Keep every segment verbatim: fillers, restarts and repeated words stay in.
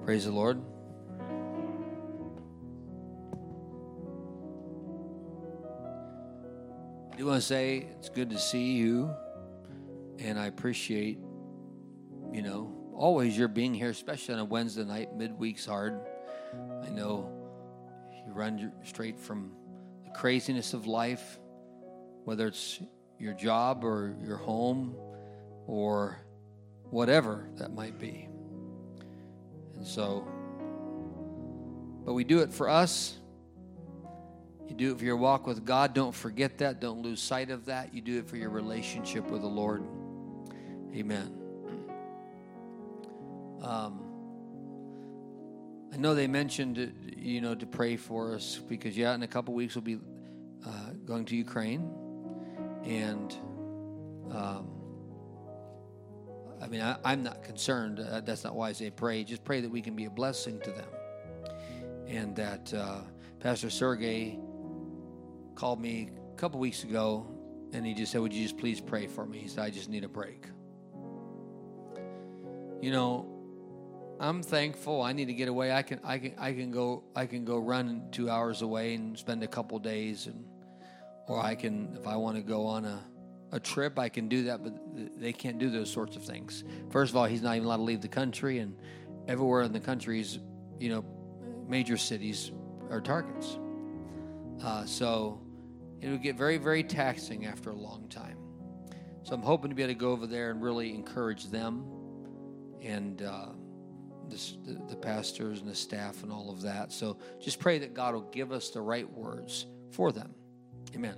Praise the Lord. I do want to say it's good to see you, and I appreciate, you know, always your being here, especially on a Wednesday night. Midweek's hard. I know you run straight from the craziness of life, whether it's your job or your home or whatever that might be. And so, but we do it for us. You do it for your walk with God. Don't forget that. Don't lose sight of that. You do it for your relationship with the Lord. Amen. Um, I know they mentioned, you know, to pray for us because, yeah, in a couple weeks we'll be uh, going to Ukraine. And, um, I mean, I, I'm not concerned. Uh, that's not why I say pray. Just pray that we can be a blessing to them. And that uh, Pastor Sergey called me a couple weeks ago, and he just said, would you just please pray for me? He said, I just need a break. You know, I'm thankful. I need to get away. I can, I can, I can go. I can go run two hours away and spend a couple days, and or I can, if I want to go on a, a trip, I can do that. But they can't do those sorts of things. First of all, he's not even allowed to leave the country, and everywhere in the countries, you know, major cities are targets. Uh, so it would get very, very taxing after a long time. So I'm hoping to be able to go over there and really encourage them and. Uh, This, the, the pastors and the staff and all of that. So just pray that God will give us the right words for them. Amen.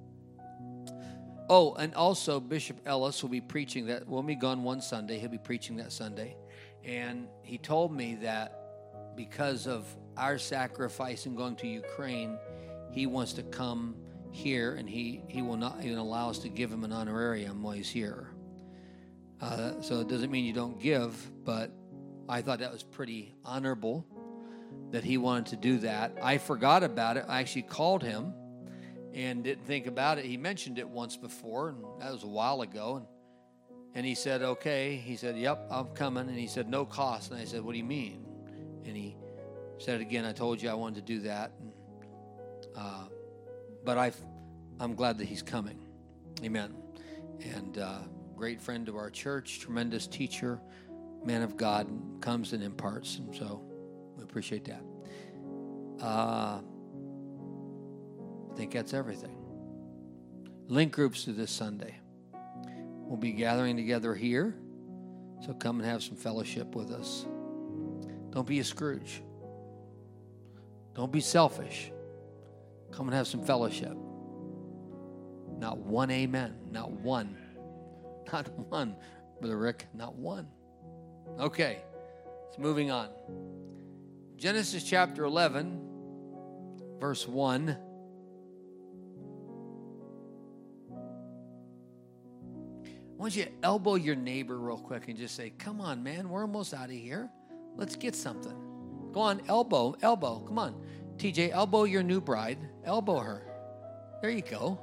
Oh, and also Bishop Ellis will be preaching that. We'll be gone one Sunday. He'll be preaching that Sunday. And he told me that because of our sacrifice in going to Ukraine, he wants to come here, and he, he will not even allow us to give him an honorarium while he's here. Uh, so it doesn't mean you don't give, but I thought that was pretty honorable that he wanted to do that. I forgot about it. I actually called him and didn't think about it. He mentioned it once before, and that was a while ago. And, and he said, okay. He said, yep, I'm coming. And he said, no cost. And I said, what do you mean? And he said, again, I told you I wanted to do that. And, uh, but I've, I'm glad that he's coming. Amen. And uh, great friend of our church, tremendous teacher, man of God, comes and imparts, and so we appreciate that. Uh, I think that's everything. Link groups to this Sunday. We'll be gathering together here, so come and have some fellowship with us. Don't be a Scrooge. Don't be selfish. Come and have some fellowship. Not one amen. Not one. Not one, Brother Rick. Not one. Okay, it's moving on. Genesis chapter eleven, verse one. I want you to elbow your neighbor real quick and just say, come on, man, we're almost out of here. Let's get something. Go on, elbow, elbow. Come on. T J, elbow your new bride. Elbow her. There you go.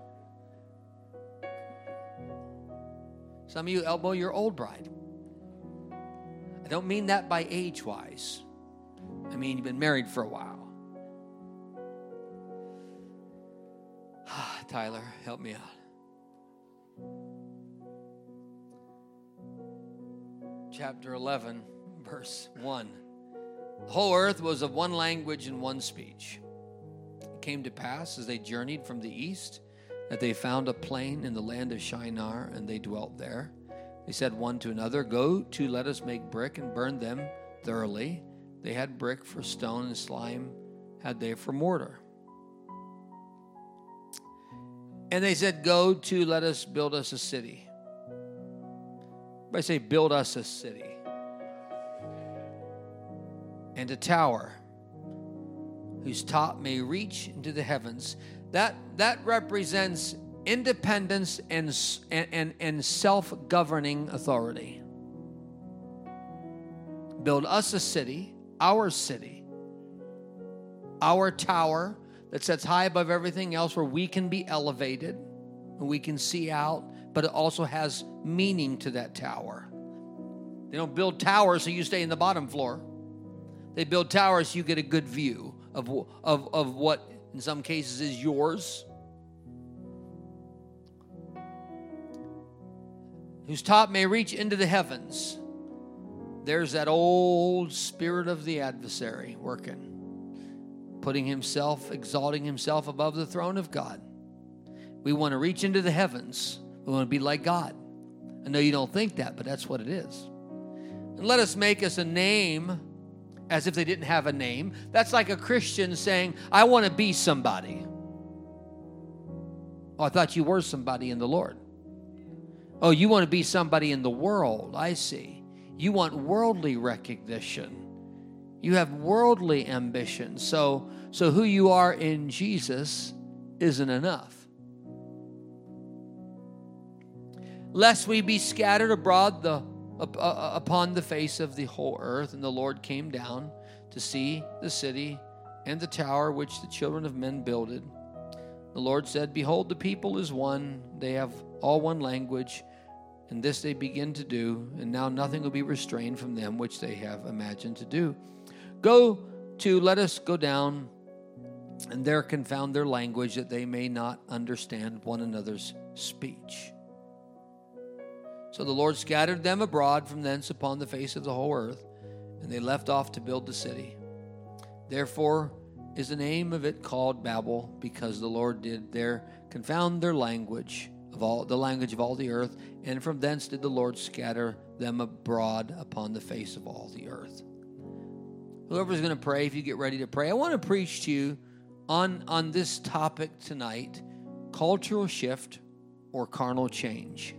Some of you elbow your old bride. I don't mean that by age-wise. I mean you've been married for a while. Tyler, help me out. Chapter eleven, verse one. The whole earth was of one language and one speech. It came to pass as they journeyed from the east that they found a plain in the land of Shinar, and they dwelt there. They said one to another, go to, let us make brick and burn them thoroughly. They had brick for stone, and slime had they for mortar. And they said, go to, let us build us a city. Everybody say, build us a city. And a tower whose top may reach into the heavens. That, that represents independence and, and, and self-governing authority. Build us a city, our city, our tower that sits high above everything else, where we can be elevated and we can see out, but it also has meaning to that tower. They don't build towers so you stay in the bottom floor. They build towers so you get a good view of, of, of what, in some cases, is yours. Whose top may reach into the heavens. There's that old spirit of the adversary working, putting himself, exalting himself above the throne of God. We want to reach into the heavens. We want to be like God. I know you don't think that, but that's what it is. And let us make us a name as if they didn't have a name. That's like a Christian saying, I want to be somebody. Oh, I thought you were somebody in the Lord. Oh, you want to be somebody in the world. I see. You want worldly recognition. You have worldly ambition. So, so who you are in Jesus isn't enough. Lest we be scattered abroad the, uh, upon the face of the whole earth. And the Lord came down to see the city and the tower which the children of men builded. The Lord said, behold, the people is one. They have all one language. And this they begin to do. And now nothing will be restrained from them which they have imagined to do. Go to, let us go down and there confound their language, that they may not understand one another's speech. So the Lord scattered them abroad from thence upon the face of the whole earth, and they left off to build the city. Therefore is the name of it called Babel, because the Lord did there confound their language, of all the language of all the earth, and from thence did the Lord scatter them abroad upon the face of all the earth. Whoever's going to pray, if you get ready to pray, I want to preach to you on, on this topic tonight, cultural shift or carnal change.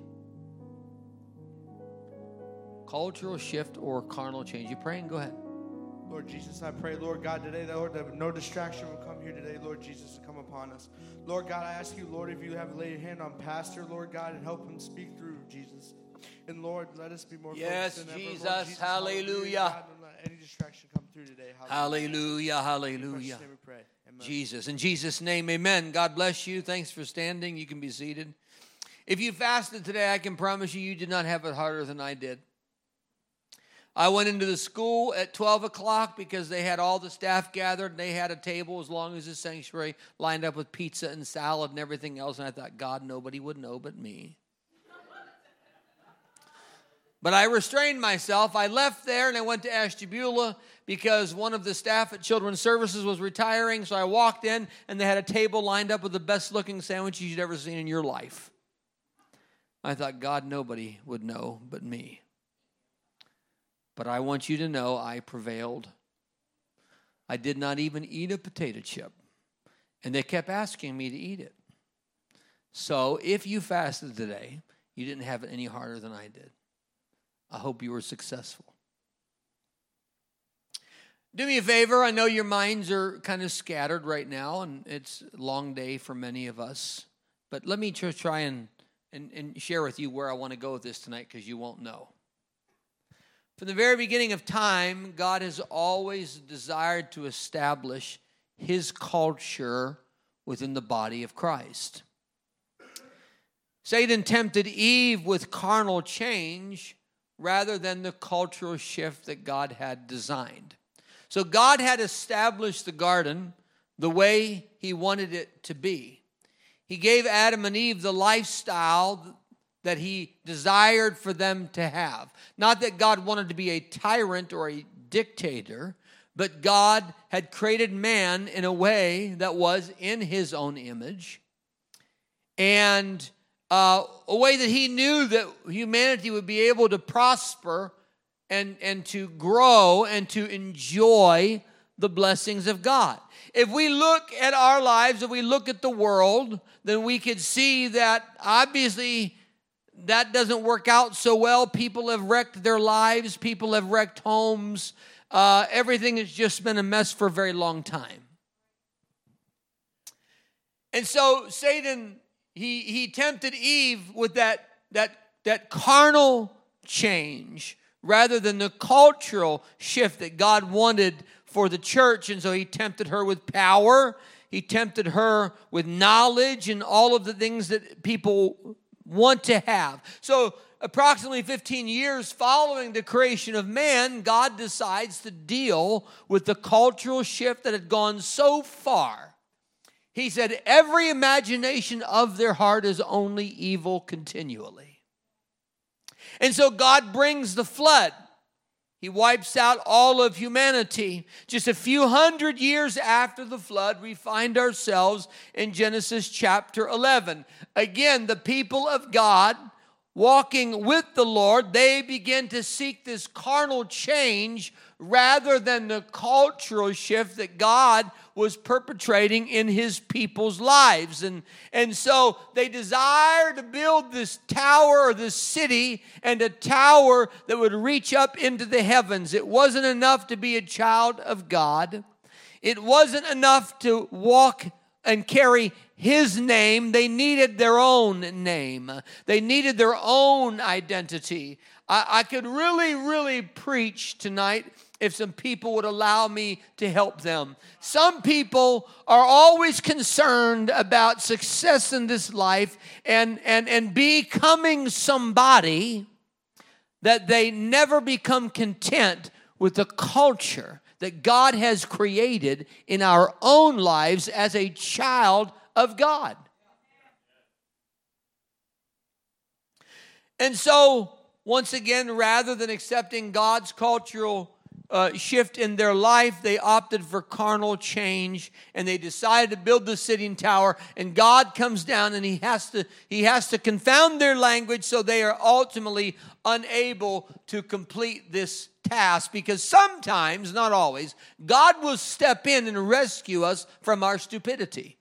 Cultural shift or carnal change. You praying? Go ahead. Lord Jesus, I pray, Lord God, today, Lord, that no distraction will come here today, Lord Jesus, to come upon us. Lord God, I ask you, Lord, if you have laid a hand on Pastor, Lord God, and help him speak through, Jesus. And Lord, let us be more yes, focused than Jesus, ever. Lord Jesus, hallelujah. hallelujah. God, don't let any distraction come through today. Hallelujah, hallelujah. In Jesus' name we pray. Amen. Jesus. In Jesus' name, amen. God bless you. Thanks for standing. You can be seated. If you fasted today, I can promise you, you did not have it harder than I did. I went into the school at twelve o'clock because they had all the staff gathered. And they had a table as long as the sanctuary lined up with pizza and salad and everything else. And I thought, God, nobody would know but me. But I restrained myself. I left there and I went to Ashtabula because one of the staff at Children's Services was retiring. So I walked in and they had a table lined up with the best looking sandwiches you'd ever seen in your life. I thought, God, nobody would know but me. But I want you to know I prevailed. I did not even eat a potato chip. And they kept asking me to eat it. So if you fasted today, you didn't have it any harder than I did. I hope you were successful. Do me a favor. I know your minds are kind of scattered right now, and it's a long day for many of us. But let me just try and, and, and share with you where I want to go with this tonight, because you won't know. From the very beginning of time, God has always desired to establish his culture within the body of Christ. Satan tempted Eve with carnal change rather than the cultural shift that God had designed. So God had established the garden the way he wanted it to be. He gave Adam and Eve the lifestyle that he desired for them to have. Not that God wanted to be a tyrant or a dictator, but God had created man in a way that was in his own image, and uh, a way that he knew that humanity would be able to prosper and, and to grow and to enjoy the blessings of God. If we look at our lives, if we look at the world, then we could see that obviously that doesn't work out so well. People have wrecked their lives. People have wrecked homes. Uh, everything has just been a mess for a very long time. And so Satan, he, he tempted Eve with that, that, that carnal change rather than the cultural shift that God wanted for the church. And so he tempted her with power. He tempted her with knowledge and all of the things that people want to have. So approximately fifteen years following the creation of man, God decides to deal with the cultural shift that had gone so far. He said, every imagination of their heart is only evil continually. And so God brings the flood. He wipes out all of humanity. Just a few hundred years after the flood, we find ourselves in Genesis chapter eleven. Again, the people of God, walking with the Lord, they begin to seek this carnal change rather than the cultural shift that God was perpetrating in his people's lives. And, and so they desire to build this tower or this city, and a tower that would reach up into the heavens. It wasn't enough to be a child of God. It wasn't enough to walk and carry his name. They needed their own name. They needed their own identity. I, I could really, really preach tonight if some people would allow me to help them. Some people are always concerned about success in this life and, and, and becoming somebody, that they never become content with the culture that God has created in our own lives as a child of God. And so, once again, rather than accepting God's cultural uh, shift in their life, they opted for carnal change, and they decided to build the city tower. And God comes down, and he has to he has to confound their language, so they are ultimately unable to complete this task, because sometimes, not always, God will step in and rescue us from our stupidity.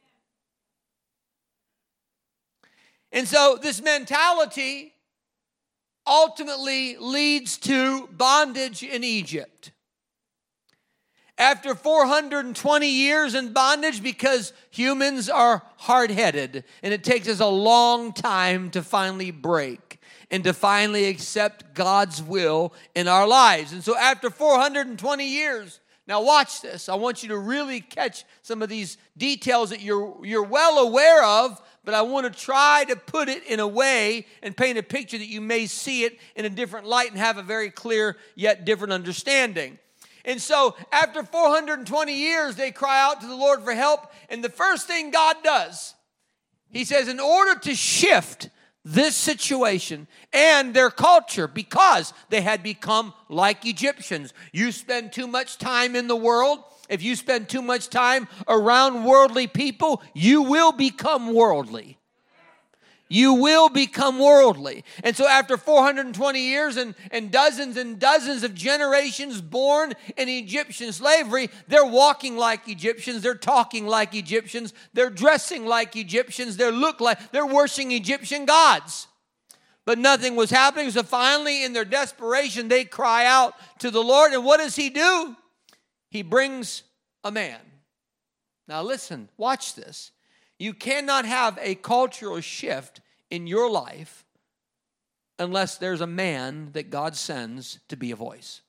And so this mentality ultimately leads to bondage in Egypt. After four hundred twenty years in bondage, because humans are hard-headed, and it takes us a long time to finally break and to finally accept God's will in our lives. And so after four hundred twenty years, now watch this. I want you to really catch some of these details that you're, you're well aware of, but I want to try to put it in a way and paint a picture that you may see it in a different light and have a very clear yet different understanding. And so after four hundred twenty years, they cry out to the Lord for help. And the first thing God does, he says, in order to shift this situation and their culture, because they had become like Egyptians. You spend too much time in the world. If you spend too much time around worldly people, you will become worldly. You will become worldly. And so after four hundred twenty years and, and dozens and dozens of generations born in Egyptian slavery, they're walking like Egyptians, they're talking like Egyptians, they're dressing like Egyptians, they look like, they're worshiping Egyptian gods. But nothing was happening, so finally in their desperation, they cry out to the Lord. And what does he do? He brings a man. Now listen, watch this. You cannot have a cultural shift in your life unless there's a man that God sends to be a voice.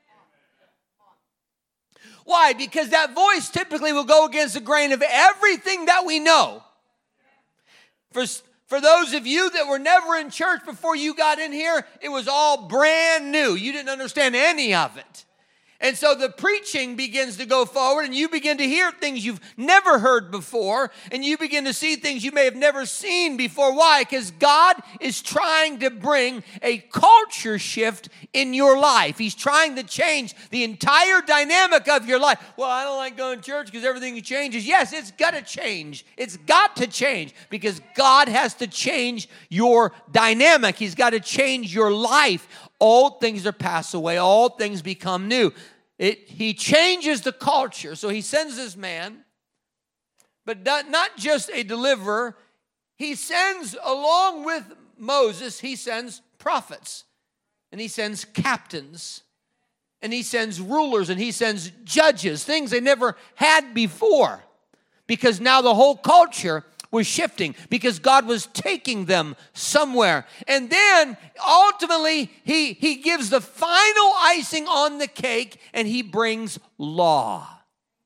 Why? Because that voice typically will go against the grain of everything that we know. For, for those of you that were never in church before you got in here, it was all brand new. You didn't understand any of it. And so the preaching begins to go forward, and you begin to hear things you've never heard before, and you begin to see things you may have never seen before. Why? Because God is trying to bring a culture shift in your life. He's trying to change the entire dynamic of your life. Well, I don't like going to church because everything changes. Yes, it's got to change. It's got to change because God has to change your dynamic. He's got to change your life. Old things are passed away. All things become new. It, he changes the culture. So he sends this man, but not, not just a deliverer. He sends, along with Moses, he sends prophets. And he sends captains. And he sends rulers. And he sends judges. Things they never had before. Because now the whole culture was shifting, because God was taking them somewhere. And then ultimately he, he gives the final icing on the cake, and he brings law.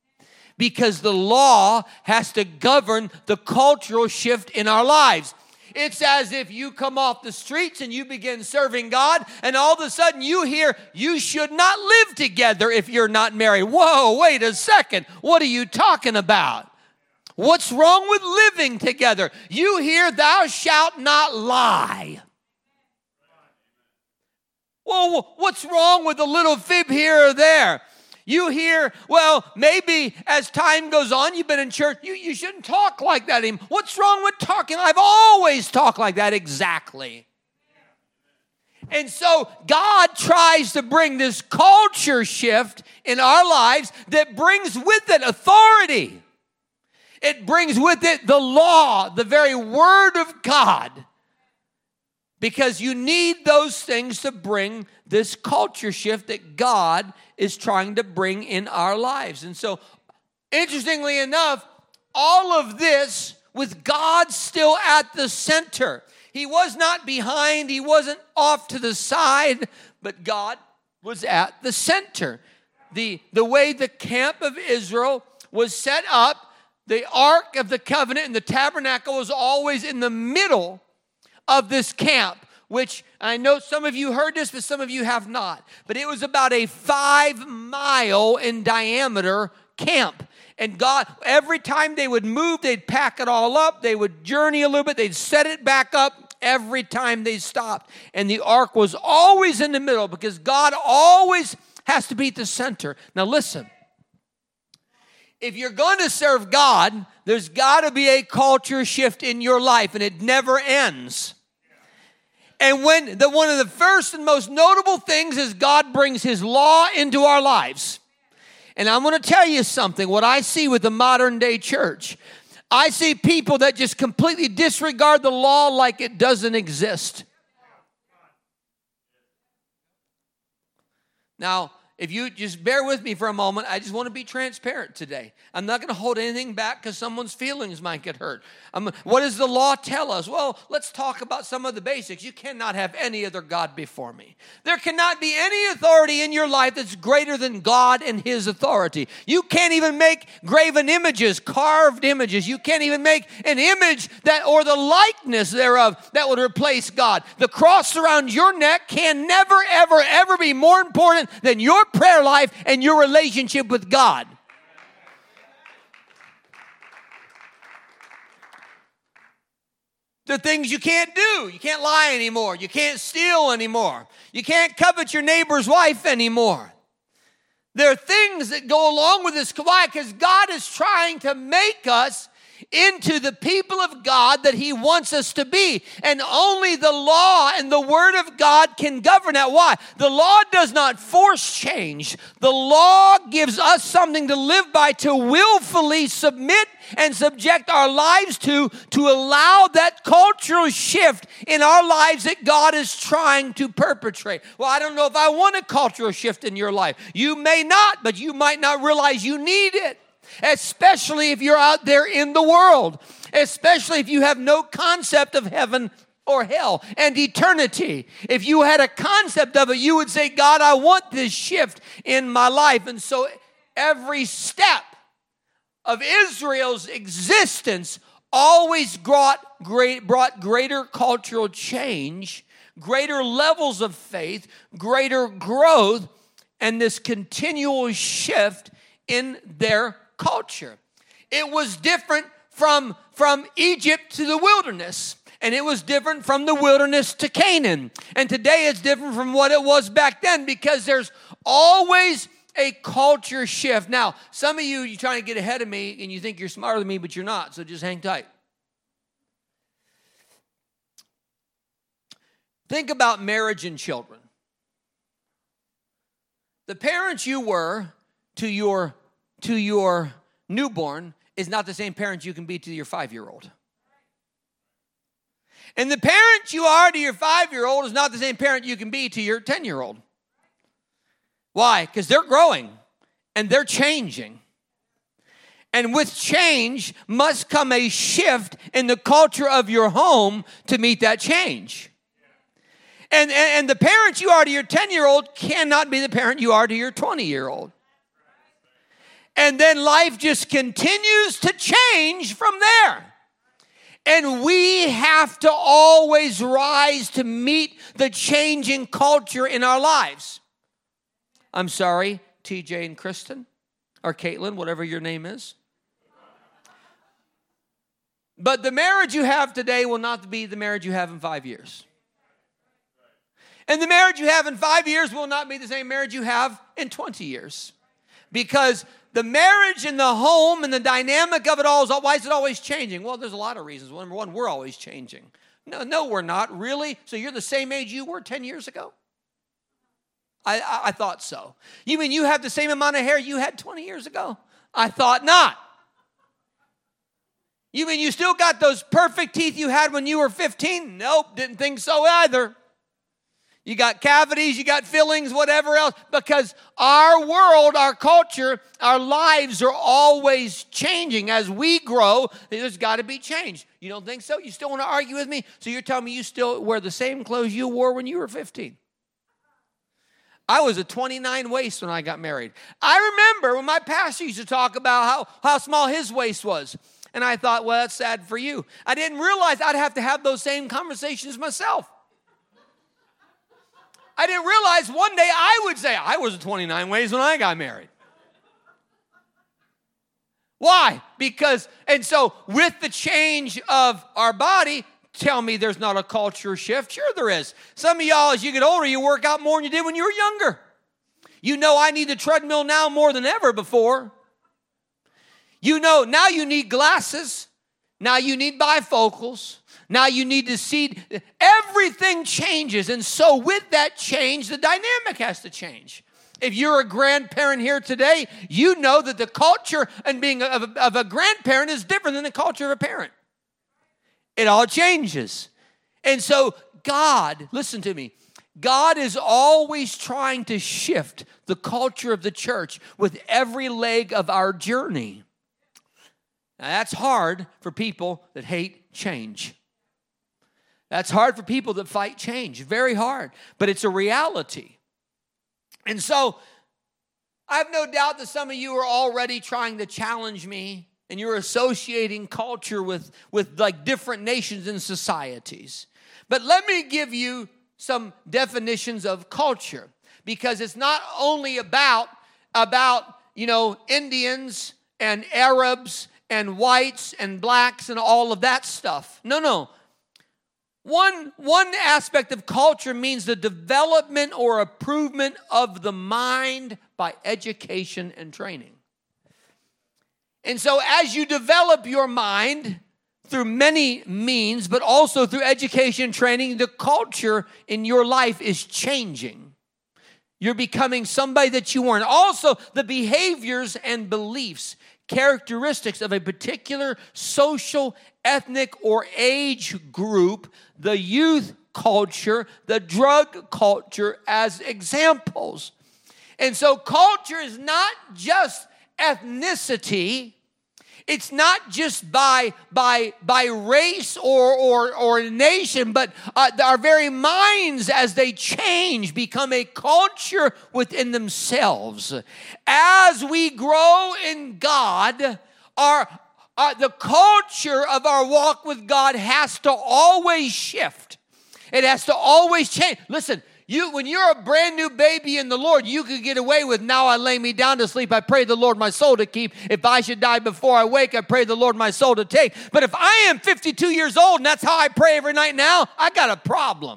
Because the law has to govern the cultural shift in our lives. It's as if you come off the streets and you begin serving God, and all of a sudden you hear, you should not live together if you're not married. Whoa, wait a second. What are you talking about? What's wrong with living together? You hear, thou shalt not lie. Well, what's wrong with a little fib here or there? You hear, well, maybe as time goes on, you've been in church, you, you shouldn't talk like that anymore. What's wrong with talking? I've always talked like that. Exactly. And so God tries to bring this culture shift in our lives that brings with it authority. It brings with it the law, the very word of God. Because you need those things to bring this culture shift that God is trying to bring in our lives. And so, interestingly enough, all of this with God still at the center. He was not behind, he wasn't off to the side, but God was at the center. The, the way the camp of Israel was set up, the Ark of the Covenant and the tabernacle was always in the middle of this camp, which I know some of you heard this, but some of you have not. But it was about a five mile in diameter camp. And God, every time they would move, they'd pack it all up. They would journey a little bit. They'd set it back up every time they stopped. And the ark was always in the middle because God always has to be at the center. Now listen, if you're going to serve God, there's got to be a culture shift in your life, and it never ends. And when the one of the first and most notable things is God brings his law into our lives. And I'm going to tell you something, what I see with the modern day church. I see people that just completely disregard the law like it doesn't exist. Now, if you just bear with me for a moment, I just want to be transparent today. I'm not going to hold anything back because someone's feelings might get hurt. I'm, what does the law tell us? Well, let's talk about some of the basics. You cannot have any other God before me. There cannot be any authority in your life that's greater than God and his authority. You can't even make graven images, carved images. You can't even make an image that or the likeness thereof that would replace God. The cross around your neck can never, ever, ever be more important than your prayer life and your relationship with God. The things you can't do. You can't lie anymore. You can't steal anymore. You can't covet your neighbor's wife anymore. There are things that go along with this. Why? Because God is trying to make us into the people of God that he wants us to be. And only the law and the word of God can govern that. Why? The law does not force change. The law gives us something to live by, to willfully submit and subject our lives to, to allow that cultural shift in our lives that God is trying to perpetrate. Well, I don't know if I want a cultural shift in your life. You may not, but you might not realize you need it. Especially if you're out there in the world. Especially if you have no concept of heaven or hell and eternity. If you had a concept of it, you would say, God, I want this shift in my life. And so every step of Israel's existence always brought, great, brought greater cultural change, greater levels of faith, greater growth, and this continual shift in their culture. It was different from, from Egypt to the wilderness. And it was different from the wilderness to Canaan. And today it's different from what it was back then because there's always a culture shift. Now, some of you, you're trying to get ahead of me and you think you're smarter than me, but you're not. So just hang tight. Think about marriage and children. The parents you were to your to your newborn is not the same parent you can be to your five-year-old. And the parent you are to your five-year-old is not the same parent you can be to your ten-year-old. Why? Because they're growing and they're changing. And with change must come a shift in the culture of your home to meet that change. And, and, and the parent you are to your ten-year-old cannot be the parent you are to your twenty-year-old. And then life just continues to change from there. And we have to always rise to meet the changing culture in our lives. I'm sorry, T J and Kristen, or Caitlin, whatever your name is. But the marriage you have today will not be the marriage you have in five years. And the marriage you have in five years will not be the same marriage you have in twenty years. Because the marriage and the home and the dynamic of it all, is why is it always changing? Well, there's a lot of reasons. Well, number one, we're always changing. No, no, we're not. Really? So you're the same age you were ten years ago? I, I, I thought so. You mean you have the same amount of hair you had twenty years ago? I thought not. You mean you still got those perfect teeth you had when you were fifteen? Nope, didn't think so either. You got cavities, you got fillings, whatever else. Because our world, our culture, our lives are always changing. As we grow, there's got to be change. You don't think so? You still want to argue with me? So you're telling me you still wear the same clothes you wore when you were fifteen? I was a twenty-nine waist when I got married. I remember when my pastor used to talk about how, how small his waist was. And I thought, well, that's sad for you. I didn't realize I'd have to have those same conversations myself. I didn't realize one day I would say, I was a twenty-nine waist when I got married. Why? Because, and so with the change of our body, tell me there's not a culture shift. Sure there is. Some of y'all, as you get older, you work out more than you did when you were younger. You know I need the treadmill now more than ever before. You know, now you need glasses. Now you need bifocals. Now you need to see. Everything changes. And so with that change, the dynamic has to change. If you're a grandparent here today, you know that the culture and being of a, of a grandparent is different than the culture of a parent. It all changes. And so God, listen to me, God is always trying to shift the culture of the church with every leg of our journey. Now, that's hard for people that hate change. That's hard for people that fight change. Very hard. But it's a reality. And so, I have no doubt that some of you are already trying to challenge me, and you're associating culture with, with like different nations and societies. But let me give you some definitions of culture, because it's not only about, about you know, Indians and Arabs and whites and blacks and all of that stuff. No, no. One, one aspect of culture means the development or improvement of the mind by education and training. And so as you develop your mind through many means, but also through education and training, the culture in your life is changing. You're becoming somebody that you weren't. Also, the behaviors and beliefs, characteristics of a particular social, ethnic, or age group, the youth culture, the drug culture as examples. And so culture is not just ethnicity. It's not just by, by, by race or, or, or nation, but uh, our very minds as they change become a culture within themselves. As we grow in God, our Uh, the culture of our walk with God has to always shift. It has to always change. Listen, you when you're a brand new baby in the Lord, you could get away with, now I lay me down to sleep, I pray the Lord my soul to keep. If I should die before I wake, I pray the Lord my soul to take. But if I am fifty-two years old and that's how I pray every night now, I got a problem.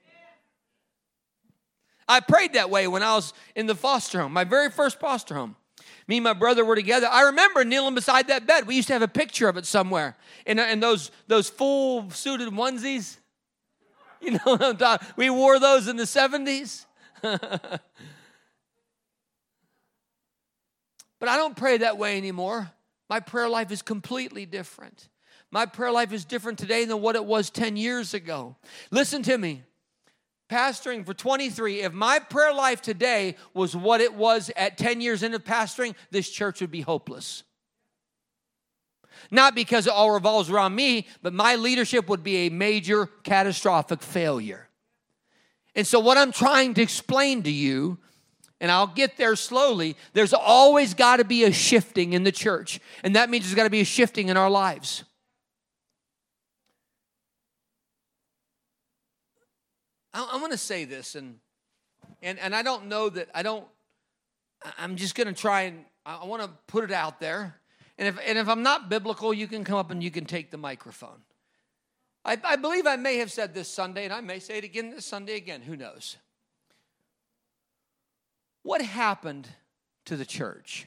I prayed that way when I was in the foster home, my very first foster home. Me and my brother were together. I remember kneeling beside that bed. We used to have a picture of it somewhere. In, in those, those full suited onesies. You know what I'm talking about? We wore those in the seventies. But I don't pray that way anymore. My prayer life is completely different. My prayer life is different today than what it was ten years ago. Listen to me. Pastoring for twenty-three, if my prayer life today was what it was at ten years into pastoring, this church would be hopeless. Not because it all revolves around me, but my leadership would be a major catastrophic failure. And so what I'm trying to explain to you, and I'll get there slowly, there's always got to be a shifting in the church. And that means there's got to be a shifting in our lives. I, I'm going to say this, and and and I don't know that I don't. I'm just going to try and I want to put it out there. And if and if I'm not biblical, you can come up and you can take the microphone. I, I believe I may have said this Sunday, and I may say it again this Sunday again. Who knows? What happened to the church?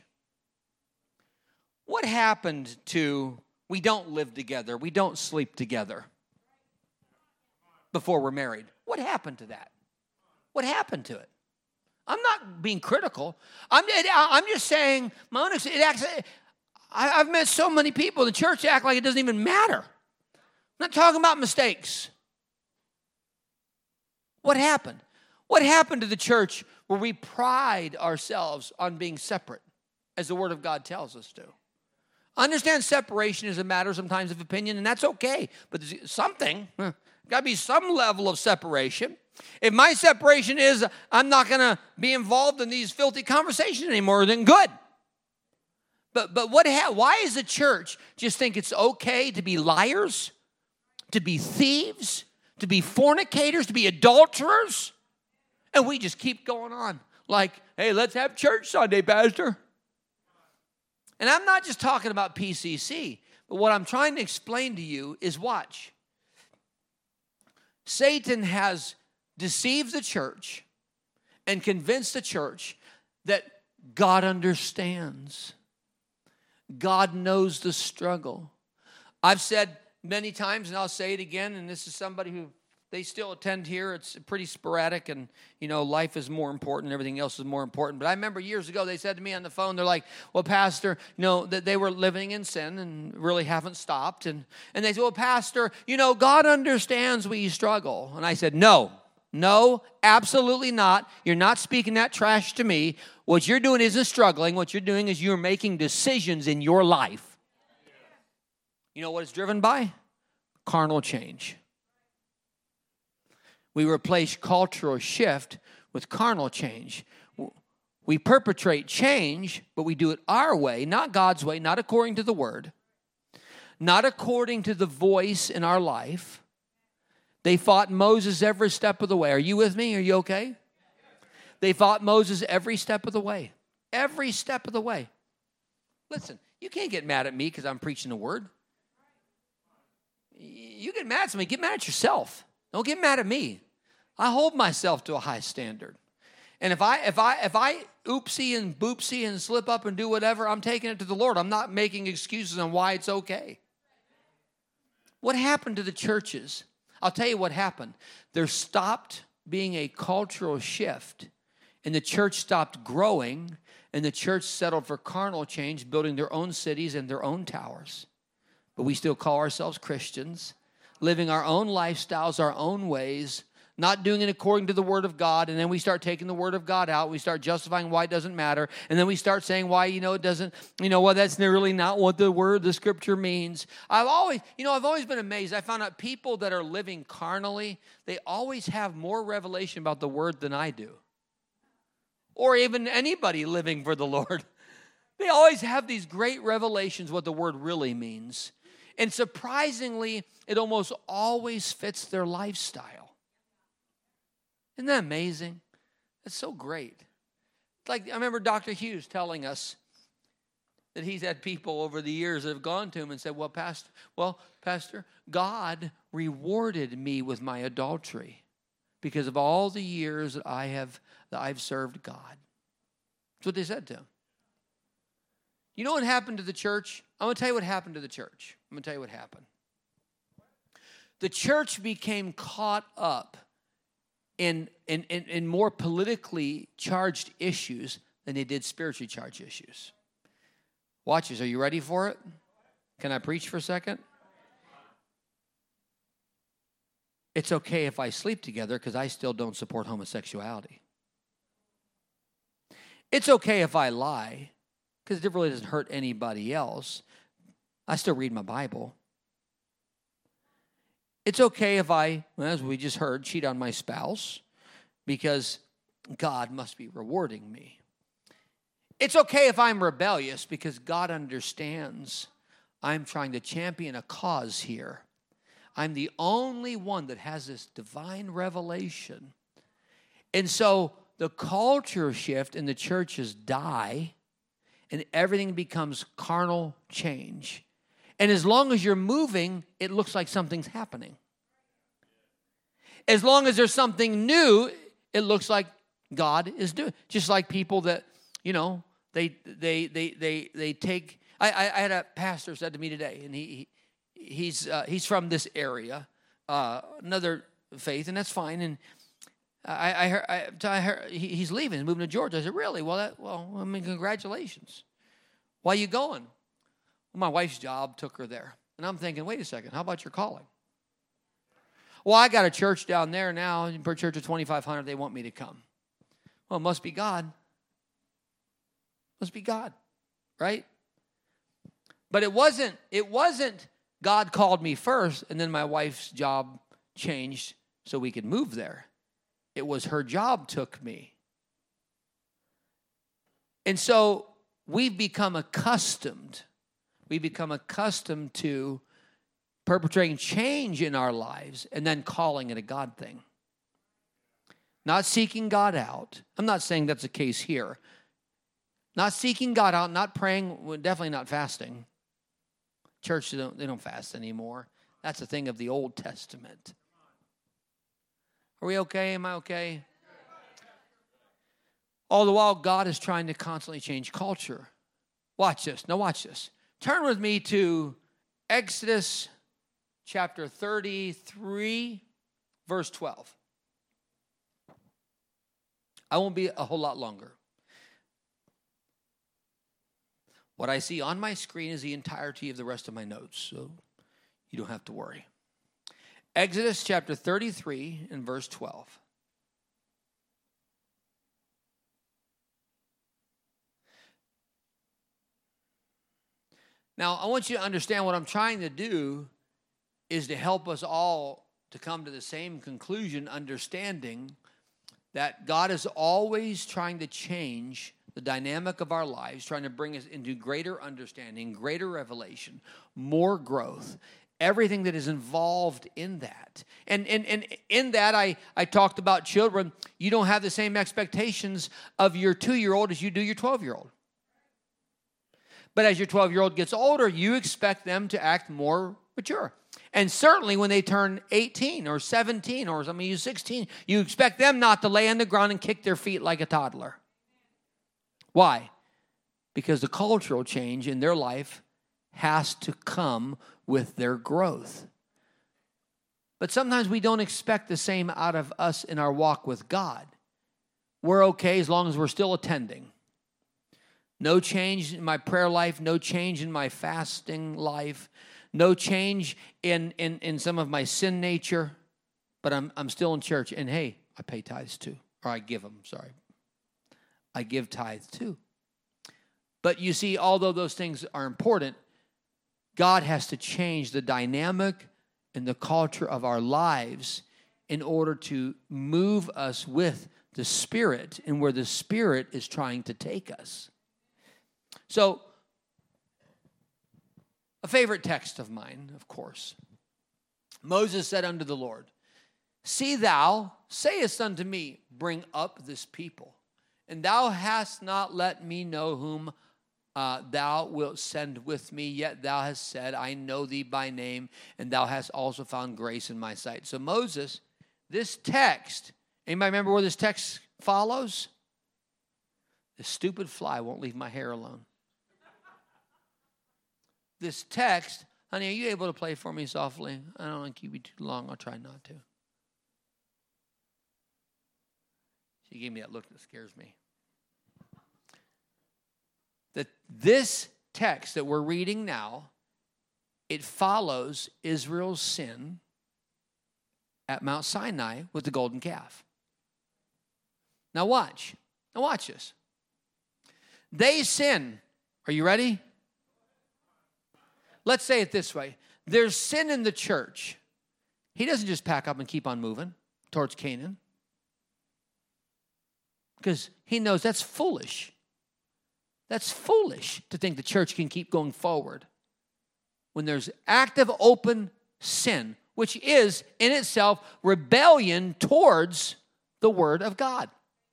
What happened to we don't live together, we don't sleep together before we're married? What happened to that? What happened to it? I'm not being critical. I'm, I'm just saying, my own, it acts, I, I've met so many people in the church act like it doesn't even matter. I'm not talking about mistakes. What happened? What happened to the church where we pride ourselves on being separate, as the Word of God tells us to? I understand separation is a matter sometimes of opinion, and that's okay. But there's something, huh, got to be some level of separation. If my separation is I'm not going to be involved in these filthy conversations anymore, then good. But but what? Ha- why does the church just think it's okay to be liars, to be thieves, to be fornicators, to be adulterers? And we just keep going on like, hey, let's have church Sunday, Pastor. And I'm not just talking about P C C, but what I'm trying to explain to you is watch. Satan has deceived the church and convinced the church that God understands. God knows the struggle. I've said many times, and I'll say it again, and this is somebody who they still attend here. It's pretty sporadic, and, you know, life is more important. Everything else is more important. But I remember years ago, they said to me on the phone, they're like, well, Pastor, you know, that they were living in sin and really haven't stopped. And, and they said, well, Pastor, you know, God understands we struggle. And I said, no, no, absolutely not. You're not speaking that trash to me. What you're doing isn't struggling. What you're doing is you're making decisions in your life. You know what it's driven by? Carnal change. We replace cultural shift with carnal change. We perpetrate change, but we do it our way, not God's way, not according to the Word, not according to the voice in our life. They fought Moses every step of the way. Are you with me? Are you okay? They fought Moses every step of the way. Every step of the way. Listen, you can't get mad at me because I'm preaching the Word. You get mad at somebody, get mad at yourself. Don't get mad at me. I hold myself to a high standard. And if I if I if I oopsie and boopsie and slip up and do whatever, I'm taking it to the Lord. I'm not making excuses on why it's okay. What happened to the churches? I'll tell you what happened. There stopped being a cultural shift, and the church stopped growing, and the church settled for carnal change, building their own cities and their own towers. But we still call ourselves Christians, living our own lifestyles, our own ways, not doing it according to the Word of God, and then we start taking the Word of God out. We start justifying why it doesn't matter, and then we start saying why, you know, it doesn't, you know, well, that's really not what the Word, the Scripture means. I've always, you know, I've always been amazed. I found out people that are living carnally, they always have more revelation about the Word than I do, or even anybody living for the Lord. They always have these great revelations what the Word really means. And surprisingly, it almost always fits their lifestyle. Isn't that amazing? It's so great. Like, I remember Doctor Hughes telling us that he's had people over the years that have gone to him and said, well, Pastor, well, Pastor, God rewarded me with my adultery because of all the years that I have that I've served God. That's what they said to him. You know what happened to the church? I'm going to tell you what happened to the church. I'm going to tell you what happened. The church became caught up in, in, in, in more politically charged issues than they did spiritually charged issues. Watch this. Are you ready for it? Can I preach for a second? It's okay if I sleep together because I still don't support homosexuality. It's okay if I lie because it really doesn't hurt anybody else. I still read my Bible. It's okay if I, as we just heard, cheat on my spouse because God must be rewarding me. It's okay if I'm rebellious because God understands I'm trying to champion a cause here. I'm the only one that has this divine revelation. And so the culture shift in the churches die, and everything becomes carnal change. And as long as you're moving, it looks like something's happening. As long as there's something new, it looks like God is doing. Just like people that, you know, they they they they they take. I I, I had a pastor said to me today, and he, he he's uh, he's from this area, uh, another faith, and that's fine. And I I heard, I, I heard he, he's leaving, he's moving to Georgia. I said, really? Well, that, well, I mean, congratulations. Why are you going? Well, my wife's job took her there, and I'm thinking, wait a second, how about your calling? Well, I got a church down there now, per church of twenty-five hundred, they want me to come. Well, it must be God. Must be God, right? But it wasn't, it wasn't God called me first, and then my wife's job changed so we could move there. It was her job took me. And so we've become accustomed. We become accustomed to perpetrating change in our lives and then calling it a God thing. Not seeking God out. I'm not saying that's the case here. Not seeking God out, not praying, definitely not fasting. Church, they don't, they don't fast anymore. That's a thing of the Old Testament. Are we okay? Am I okay? All the while, God is trying to constantly change culture. Watch this. Now watch this. Turn with me to Exodus chapter thirty-three, verse twelve. I won't be a whole lot longer. What I see on my screen is the entirety of the rest of my notes, so you don't have to worry. Exodus chapter thirty-three and verse twelve. Now, I want you to understand what I'm trying to do is to help us all to come to the same conclusion, understanding that God is always trying to change the dynamic of our lives, trying to bring us into greater understanding, greater revelation, more growth, everything that is involved in that. And, and, and in that, I, I talked about children. You don't have the same expectations of your two-year-old as you do your twelve-year-old. But as your twelve-year-old gets older, you expect them to act more mature. And certainly when they turn eighteen or seventeen or some of you sixteen, you expect them not to lay on the ground and kick their feet like a toddler. Why? Because the cultural change in their life has to come with their growth. But sometimes we don't expect the same out of us in our walk with God. We're okay as long as we're still attending. No change in my prayer life, no change in my fasting life, no change in, in, in some of my sin nature, but I'm, I'm still in church. And hey, I pay tithes too, or I give them, sorry. I give tithes too. But you see, although those things are important, God has to change the dynamic and the culture of our lives in order to move us with the Spirit and where the Spirit is trying to take us. So, a favorite text of mine, of course. Moses said unto the Lord, See thou, sayest unto me, bring up this people, and thou hast not let me know whom uh, thou wilt send with me, yet thou hast said, I know thee by name, and thou hast also found grace in my sight. So Moses, this text, anybody remember where this text follows? The stupid fly won't leave my hair alone. This text, honey, are you able to play for me softly? I don't want to keep you too long. I'll try not to. She gave me that look that scares me. That this text that we're reading now, it follows Israel's sin at Mount Sinai with the golden calf. Now watch. Now watch this. They sin. Are you ready? Let's say it this way. There's sin in the church. He doesn't just pack up and keep on moving towards Canaan. Because he knows that's foolish. That's foolish to think the church can keep going forward. When there's active, open sin, which is in itself rebellion towards the word of God.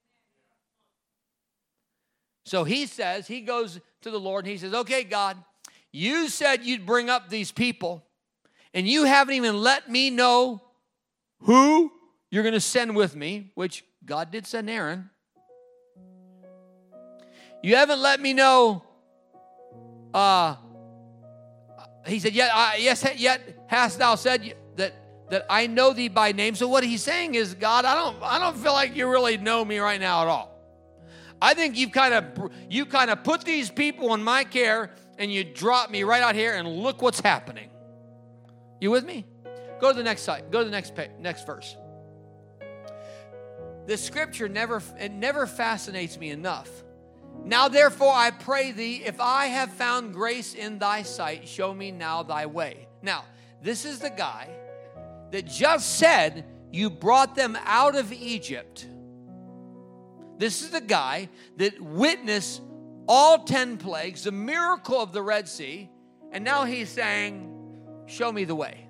So he says, he goes to the Lord and he says, okay, God, you said you'd bring up these people, and you haven't even let me know who you're going to send with me, which God did send Aaron. You haven't let me know, uh, he said, yet, uh, yes, yet hast thou said that, that I know thee by name. So what he's saying is, God, I don't, I don't feel like you really know me right now at all. I think you've kind of, you kind of put these people in my care, and you drop me right out here, and look what's happening. You with me? Go to the next slide. Go to the next page, next verse. The scripture never, it never fascinates me enough. Now, therefore, I pray thee, if I have found grace in thy sight, show me now thy way. Now, this is the guy that just said you brought them out of Egypt. This is the guy that witnessed all ten plagues, the miracle of the Red Sea, and now he's saying, show me the way.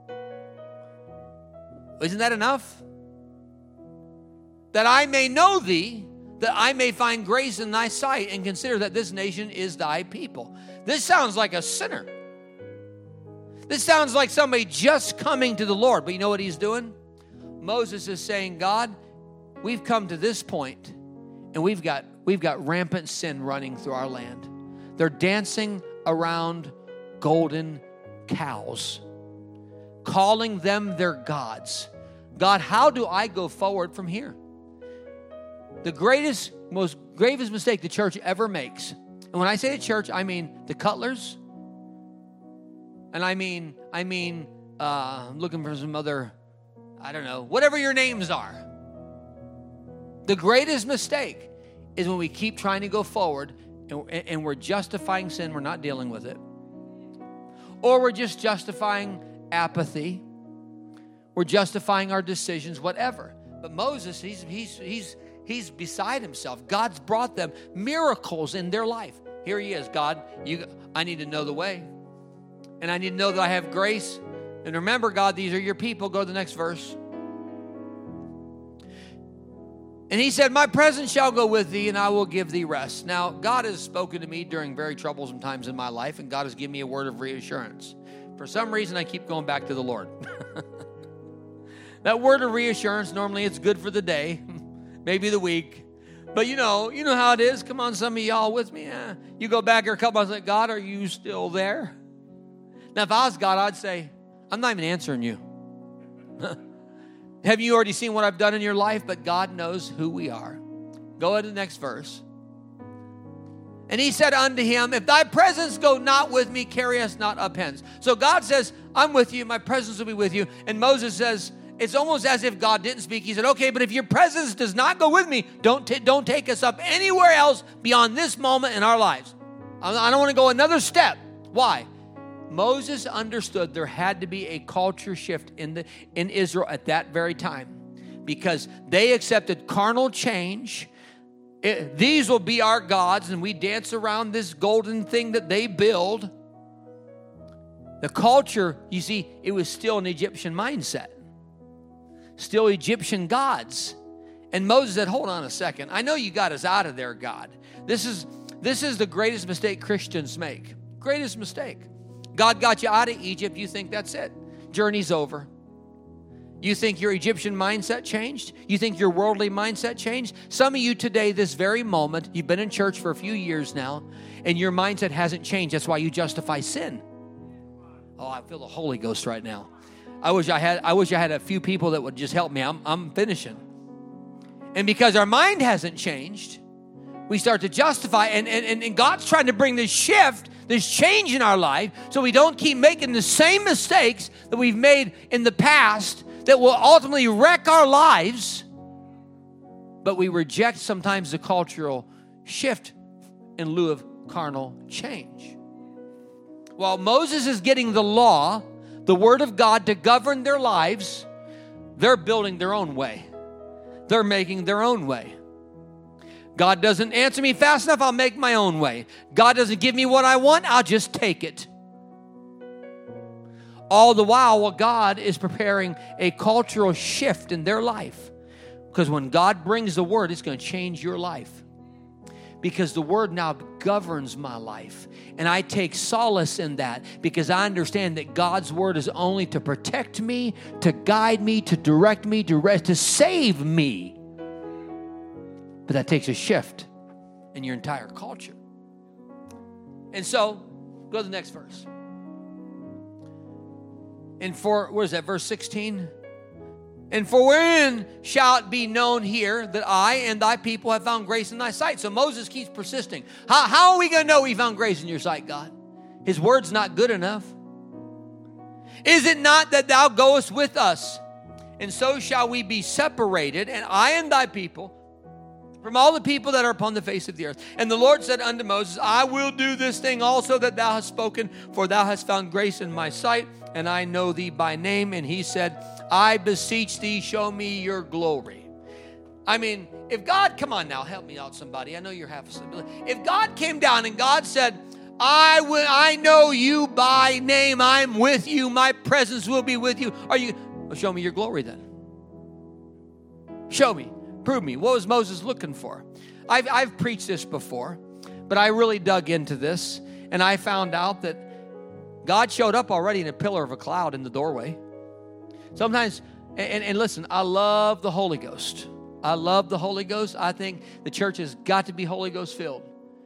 Isn't that enough? That I may know thee, that I may find grace in thy sight, and consider that this nation is thy people. This sounds like a sinner. This sounds like somebody just coming to the Lord. But you know what he's doing? Moses is saying, God, we've come to this point, and we've got we've got rampant sin running through our land. They're dancing around golden cows, calling them their gods. God, how do I go forward from here? The greatest, most gravest mistake the church ever makes, and when I say the church, I mean the Cutlers, and I mean, I mean, uh, I'm looking for some other, I don't know, whatever your names are. The greatest mistake is when we keep trying to go forward and, and we're justifying sin, we're not dealing with it. Or we're just justifying apathy. We're justifying our decisions, whatever. But Moses, he's, he's, he's, he's beside himself. God's brought them miracles in their life. Here he is, God, you, I need to know the way. And I need to know that I have grace. And remember, God, these are your people. Go to the next verse. And he said, my presence shall go with thee, and I will give thee rest. Now, God has spoken to me during very troublesome times in my life, and God has given me a word of reassurance. For some reason, I keep going back to the Lord. That word of reassurance, normally it's good for the day, maybe the week. But you know, you know how it is. Come on, some of y'all with me. Eh? You go back here a couple months, like, God, are you still there? Now, if I was God, I'd say, I'm not even answering you. Have you already seen what I've done in your life? But God knows who we are. Go ahead to the next verse. And he said unto him, if thy presence go not with me, carry us not up hence. So God says, I'm with you. My presence will be with you. And Moses says, it's almost as if God didn't speak. He said, okay, but if your presence does not go with me, don't, t- don't take us up anywhere else beyond this moment in our lives. I don't want to go another step. Why? Moses understood there had to be a culture shift in the in Israel at that very time, because they accepted carnal change. It, these will be our gods, and we dance around this golden thing that they build. The culture, you see, it was still an Egyptian mindset, still Egyptian gods. And Moses said, hold on a second. I know you got us out of there, God. This is this is the greatest mistake Christians make. Greatest mistake. God got you out of Egypt. You think that's it. Journey's over. You think your Egyptian mindset changed? You think your worldly mindset changed? Some of you today, this very moment, you've been in church for a few years now, and your mindset hasn't changed. That's why you justify sin. Oh, I feel the Holy Ghost right now. I wish I had I wish I had a few people that would just help me. I'm, I'm finishing. And because our mind hasn't changed, we start to justify, and, and, and God's trying to bring this shift, this change in our life, so we don't keep making the same mistakes that we've made in the past that will ultimately wreck our lives. But we reject sometimes the cultural shift in lieu of carnal change. While Moses is getting the law, the word of God to govern their lives, they're building their own way. They're making their own way. God doesn't answer me fast enough, I'll make my own way. God doesn't give me what I want, I'll just take it. All the while, while God is preparing a cultural shift in their life. Because when God brings the word, it's going to change your life. Because the word now governs my life. And I take solace in that because I understand that God's word is only to protect me, to guide me, to direct me, to, rest, to save me. But that takes a shift in your entire culture. And so, go to the next verse. And for, where is that, verse sixteen? And for wherein shall it be known here that I and thy people have found grace in thy sight? So Moses keeps persisting. How, how are we going to know we found grace in your sight, God? His word's not good enough. Is it not that thou goest with us? And so shall we be separated, and I and thy people, from all the people that are upon the face of the earth. And the Lord said unto Moses, I will do this thing also that thou hast spoken, for thou hast found grace in my sight, and I know thee by name. And he said, I beseech thee, show me your glory. I mean, if God, come on now, help me out somebody. I know you're half asleep. If God came down and God said, I will, I know you by name, I'm with you, my presence will be with you. Are you, well, show me your glory then. Show me, prove me. What was Moses looking for? I've, I've preached this before, but I really dug into this, and I found out that God showed up already in a pillar of a cloud in the doorway. Sometimes, and, and listen, I love the Holy Ghost. I love the Holy Ghost. I think the church has got to be Holy Ghost filled.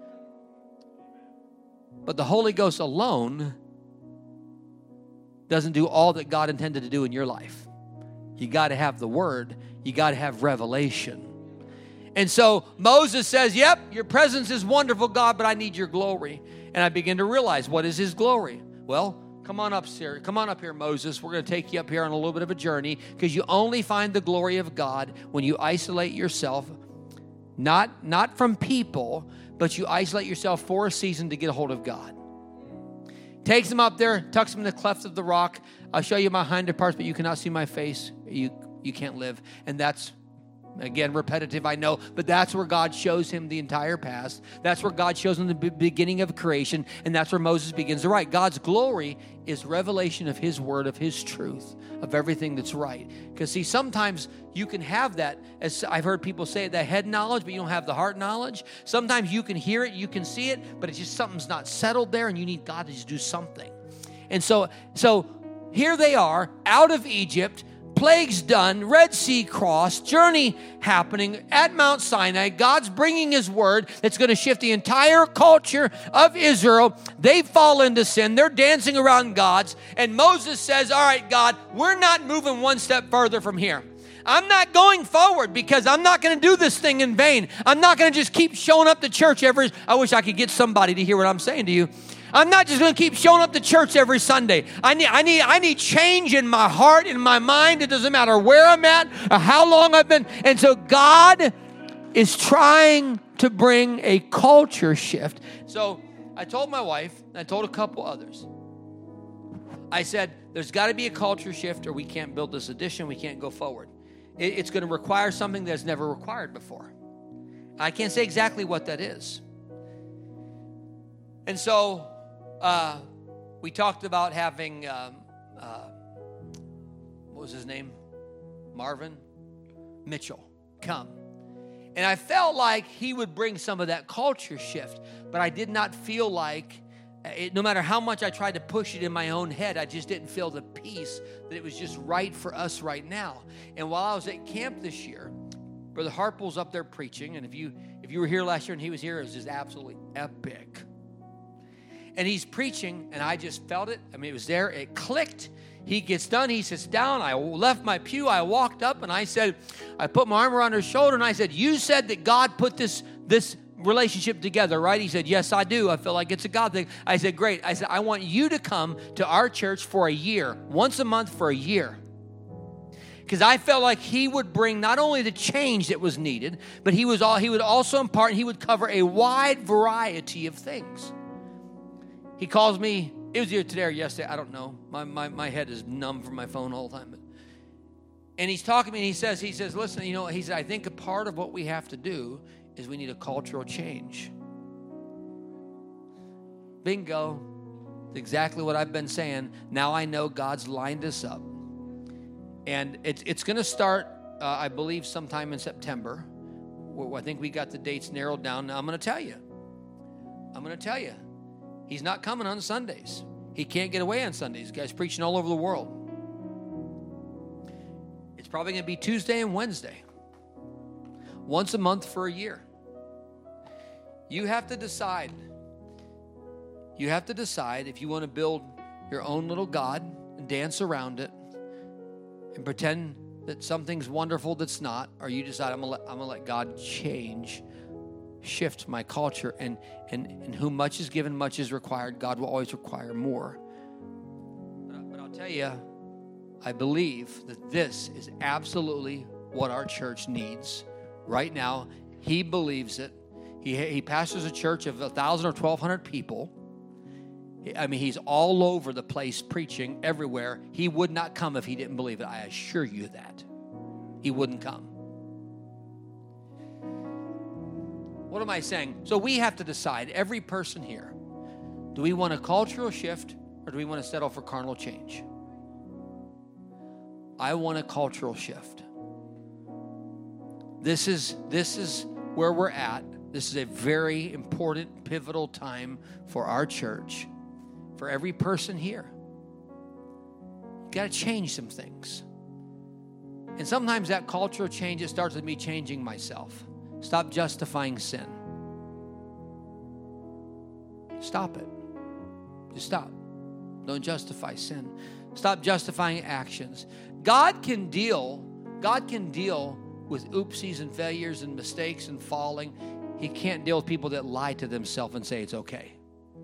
But the Holy Ghost alone doesn't do all that God intended to do in your life. You got to have the Word. You got to have revelation. And so Moses says, yep, your presence is wonderful, God, but I need your glory. And I begin to realize, what is his glory? Well, come on up, sir. Come on up here, Moses. We're going to take you up here on a little bit of a journey, because you only find the glory of God when you isolate yourself, not, not from people, but you isolate yourself for a season to get a hold of God. Takes him up there, tucks him in the cleft of the rock. I'll show you my hinder parts, but you cannot see my face. You, you can't live. And that's, again, repetitive, I know, but that's where God shows him the entire past. That's where God shows him the beginning of creation, and that's where Moses begins to write. God's glory is revelation of his word, of his truth, of everything that's right. Because, see, sometimes you can have that, as I've heard people say, the head knowledge, but you don't have the heart knowledge. Sometimes you can hear it, you can see it, but it's just something's not settled there, and you need God to just do something. And so, so here they are, out of Egypt, plagues done, Red Sea crossed, journey happening at Mount Sinai. God's bringing his word that's going to shift the entire culture of Israel. They fall into sin. They're dancing around gods. And Moses says, all right, God, we're not moving one step further from here. I'm not going forward because I'm not going to do this thing in vain. I'm not going to just keep showing up to church every, I wish I could get somebody to hear what I'm saying to you. I'm not just going to keep showing up to church every Sunday. I need, I need, I need change in my heart, in my mind. It doesn't matter where I'm at or how long I've been. And so God is trying to bring a culture shift. So I told my wife, and I told a couple others. I said, there's got to be a culture shift or we can't build this addition. We can't go forward. It, it's going to require something that's never required before. I can't say exactly what that is. And so Uh, we talked about having, um, uh, what was his name? Marvin Mitchell come. And I felt like he would bring some of that culture shift, but I did not feel like, it, no matter how much I tried to push it in my own head, I just didn't feel the peace that it was just right for us right now. And while I was at camp this year, Brother Harple's up there preaching, and if you if you were here last year and he was here, it was just absolutely epic. And he's preaching, and I just felt it. I mean, it was there. It clicked. He gets done. He sits down. I left my pew. I walked up, and I said, I put my arm around his shoulder, and I said, you said that God put this, this relationship together, right? He said, yes, I do. I feel like it's a God thing. I said, great. I said, I want you to come to our church for a year, once a month for a year. Because I felt like he would bring not only the change that was needed, but he was all he would also impart, he would cover a wide variety of things. He calls me, it was either today or yesterday, I don't know. My, my, my head is numb from my phone all the time. And he's talking to me, and he says, he says, listen, you know, he said, I think a part of what we have to do is we need a cultural change. Bingo. exactly what I've been saying. Now I know God's lined us up. And it's, it's going to start, uh, I believe, sometime in September. I think we got the dates narrowed down. Now I'm going to tell you. I'm going to tell you. He's not coming on Sundays. He can't get away on Sundays. The guy's preaching all over the world. It's probably going to be Tuesday and Wednesday. Once a month for a year. You have to decide. You have to decide if you want to build your own little God and dance around it and pretend that something's wonderful that's not, or you decide I'm going to let, I'm going to let God change, shift my culture, and, and, and whom much is given, much is required. God will always require more. But, but I'll tell you, I believe that this is absolutely what our church needs right now. He believes it. He, he pastors a church of one thousand or twelve hundred people. I mean, he's all over the place preaching everywhere. He would not come if he didn't believe it. I assure you that. He wouldn't come. What am I saying? So we have to decide, every person here, do we want a cultural shift or do we want to settle for carnal change? I want a cultural shift. This is, this is where we're at. This is a very important, pivotal time for our church. For every person here, you got to change some things. And sometimes that cultural change, it starts with me changing myself. Stop justifying sin. Stop it. Just stop. Don't justify sin. Stop justifying actions. God can deal, God can deal with oopsies and failures and mistakes and falling. He can't deal with people that lie to themselves and say it's okay.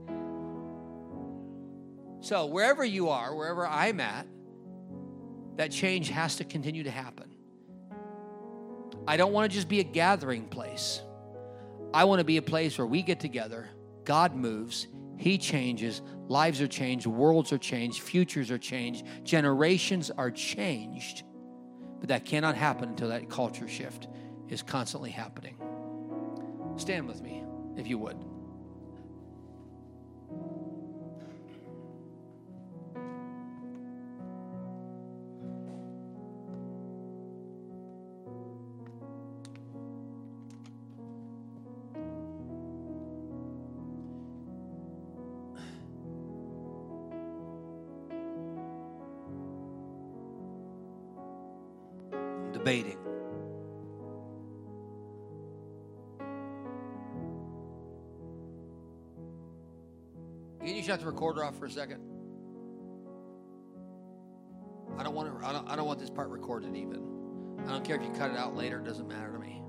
So wherever you are, wherever I'm at, that change has to continue to happen. I don't want to just be a gathering place. I want to be a place where we get together, God moves, He changes, lives are changed, worlds are changed, futures are changed, generations are changed. But that cannot happen until that culture shift is constantly happening. Stand with me, if you would. Debating. Can you shut the recorder off for a second? I don't want to, I don't, I don't want this part recorded even. I don't care if you cut it out later. It doesn't matter to me.